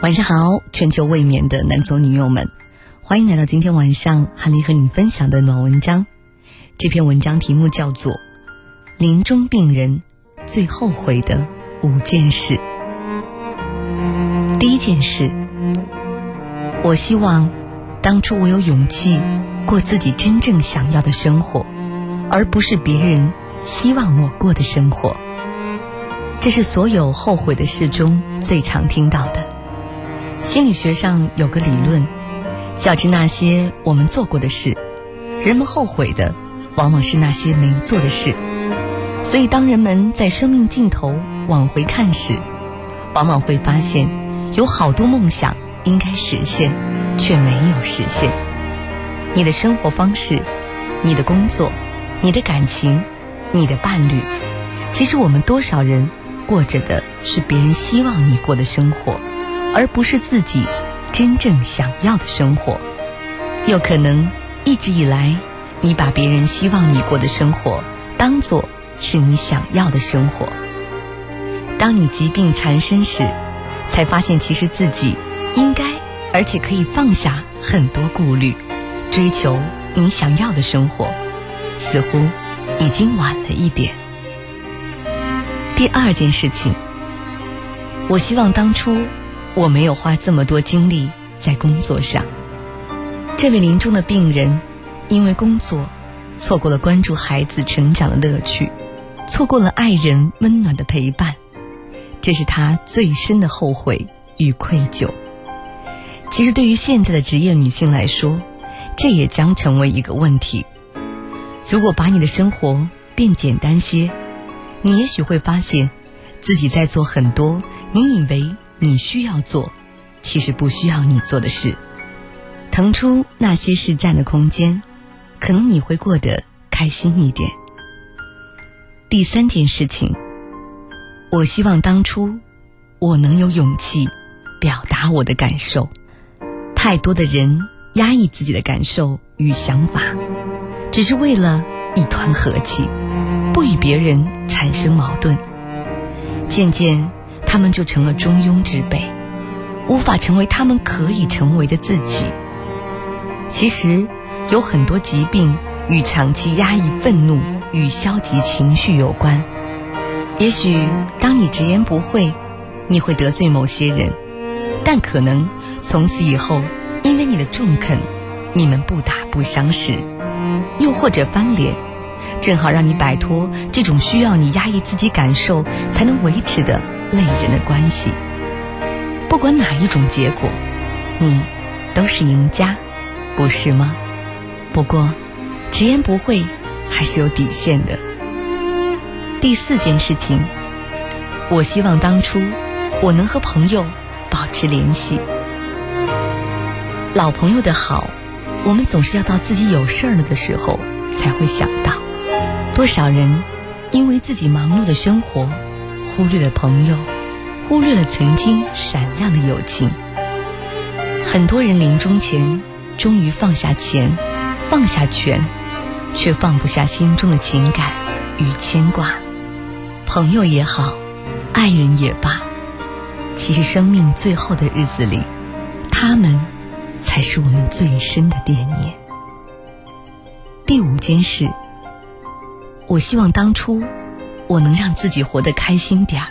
晚上好，全球未眠的男左女右们，欢迎来到今天晚上韩丽和你分享的暖文章。这篇文章题目叫做《临终病人最后悔的5件事》。第一件事，我希望当初我有勇气过自己真正想要的生活，而不是别人希望我过的生活。这是所有后悔的事中最常听到的。心理学上有个理论，较之那些我们做过的事，人们后悔的往往是那些没做的事。所以当人们在生命尽头往回看时，往往会发现有好多梦想应该实现，却没有实现。你的生活方式，你的工作，你的感情，你的伴侣，其实我们多少人过着的是别人希望你过的生活，而不是自己真正想要的生活。有可能一直以来你把别人希望你过的生活当作是你想要的生活。当你疾病缠身时，才发现其实自己应该而且可以放下很多顾虑，追求你想要的生活，似乎已经晚了一点。第二件事情，我希望当初我没有花这么多精力在工作上。这位临终的病人因为工作错过了关注孩子成长的乐趣，错过了爱人温暖的陪伴，这是他最深的后悔与愧疚。其实对于现在的职业女性来说，这也将成为一个问题。如果把你的生活变简单些，你也许会发现自己在做很多你以为你需要做，其实不需要你做的事。腾出那些事占的空间，可能你会过得开心一点。第三件事情，我希望当初我能有勇气表达我的感受。太多的人压抑自己的感受与想法，只是为了一团和气，不与别人产生矛盾。渐渐他们就成了中庸之辈，无法成为他们可以成为的自己。其实有很多疾病与长期压抑愤怒与消极情绪有关。也许当你直言不讳，你会得罪某些人，但可能从此以后因为你的中肯，你们不打不相识，又或者翻脸，正好让你摆脱这种需要你压抑自己感受才能维持的累人的关系。不管哪一种结果，你都是赢家，不是吗？不过直言不讳还是有底线的。第4件事情，我希望当初我能和朋友保持联系。老朋友的好，我们总是要到自己有事了的时候才会想到。多少人因为自己忙碌的生活，忽略了朋友，忽略了曾经闪亮的友情。很多人临终前终于放下钱，放下权，却放不下心中的情感与牵挂。朋友也好，爱人也罢，其实生命最后的日子里，他们才是我们最深的惦念。第5件事，我希望当初我能让自己活得开心点儿。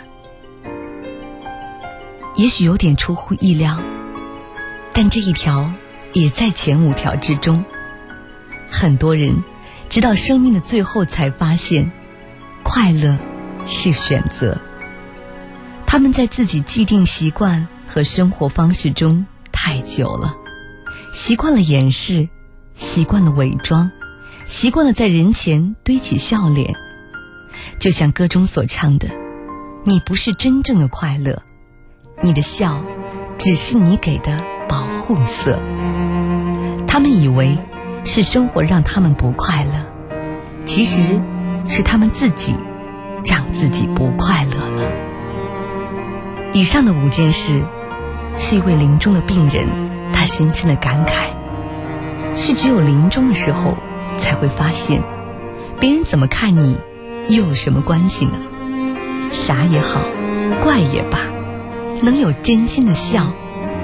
也许有点出乎意料，但这一条也在前5条之中。很多人直到生命的最后才发现，快乐是选择。他们在自己既定习惯和生活方式中太久了，习惯了掩饰，习惯了伪装，习惯了在人前堆起笑脸。就像歌中所唱的，你不是真正的快乐，你的笑只是你给的保护色。他们以为是生活让他们不快乐，其实是他们自己让自己不快乐了。以上的5件事，是一位临终的病人他深深的感慨，是只有临终的时候才会发现，别人怎么看你又有什么关系呢？傻也好，怪也罢，能有真心的笑，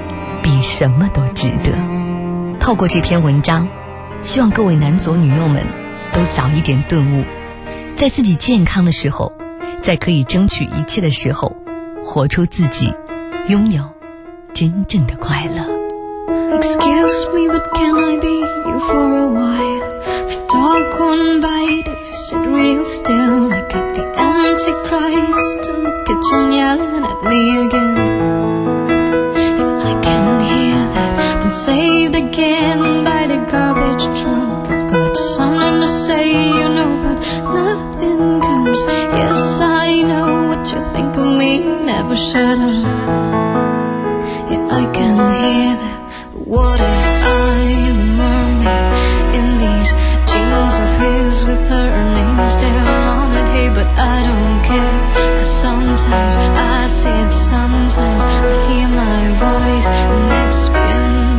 比什么都值得。透过这篇文章，希望各位男左女右们都早一点顿悟，在自己健康的时候，在可以争取一切的时候，活出自己，拥有真正的快乐。 Excuse me, but can I be you for a while? My dog won't bite if you sit real still. I got the Antichrist in the kitchen yelling at me again. Yeah, I can hear that, been saved again by the garbage truck. I've got something to say, you know, but nothing comes. Yes, I know what you think of me, never shut up. Yeah, I can hear that. What if I'm a mermaid in these jeans of his with her name still on it? Hey, but I don't care, 'cause sometimes I see it, sometimes I hear my voice and it's been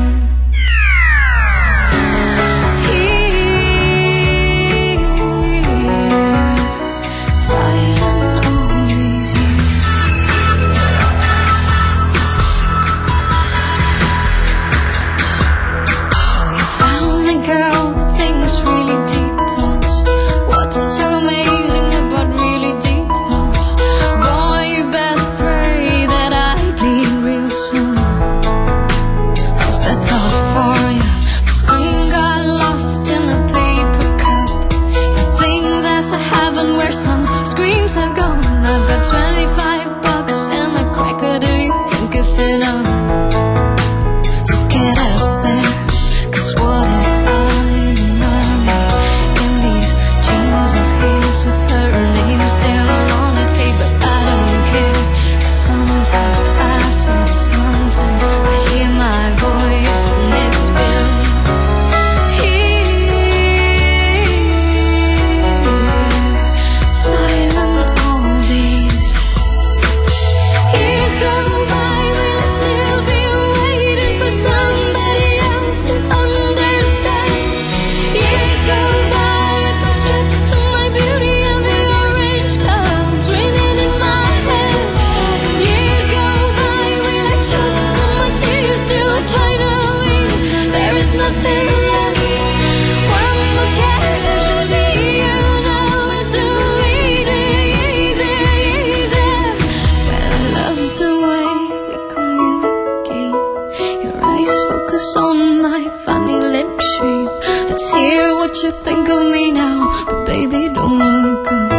you think of me now, but baby don't look up.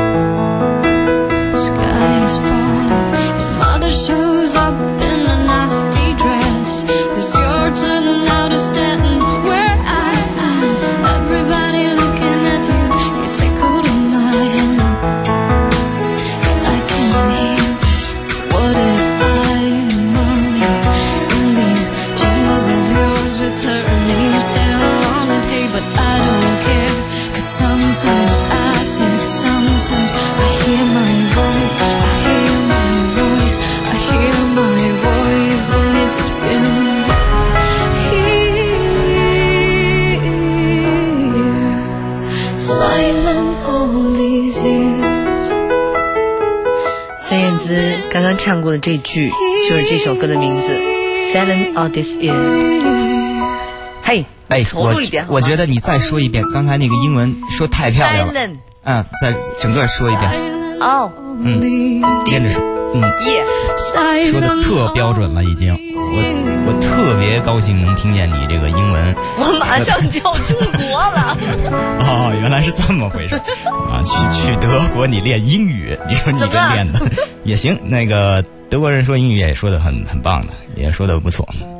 The sky is falling, your mother shows up in a nasty dress, 'cause you're turning out to stand where I stand. Everybody looking at you, you take hold of my hand. Yeah, I can hear, what if I'm a mermaid in these jeans of yours with her name still on it? Hey, but I don't care, 'cause sometimes I see, sometimes I hear my voice, I hear my voice, I hear my voice, and it's been here, silent all these years. 孙燕姿刚刚唱过的这句就是这首歌的名字 Silent All This Year。 嘿， 我觉得你再说一遍，刚才那个英文说太漂亮了。再整个说一遍。 哦， 接着说，说的特标准了已经。我特别高兴能听见你这个英文。 我马上就要出国了。 哦，原来是这么回事啊！去德国你练英语，你说你这练的也行。那个德国人说英语也说的很棒的，也说的不错。